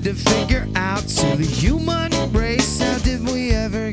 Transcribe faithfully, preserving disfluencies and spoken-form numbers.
to figure out silly human race. How did we ever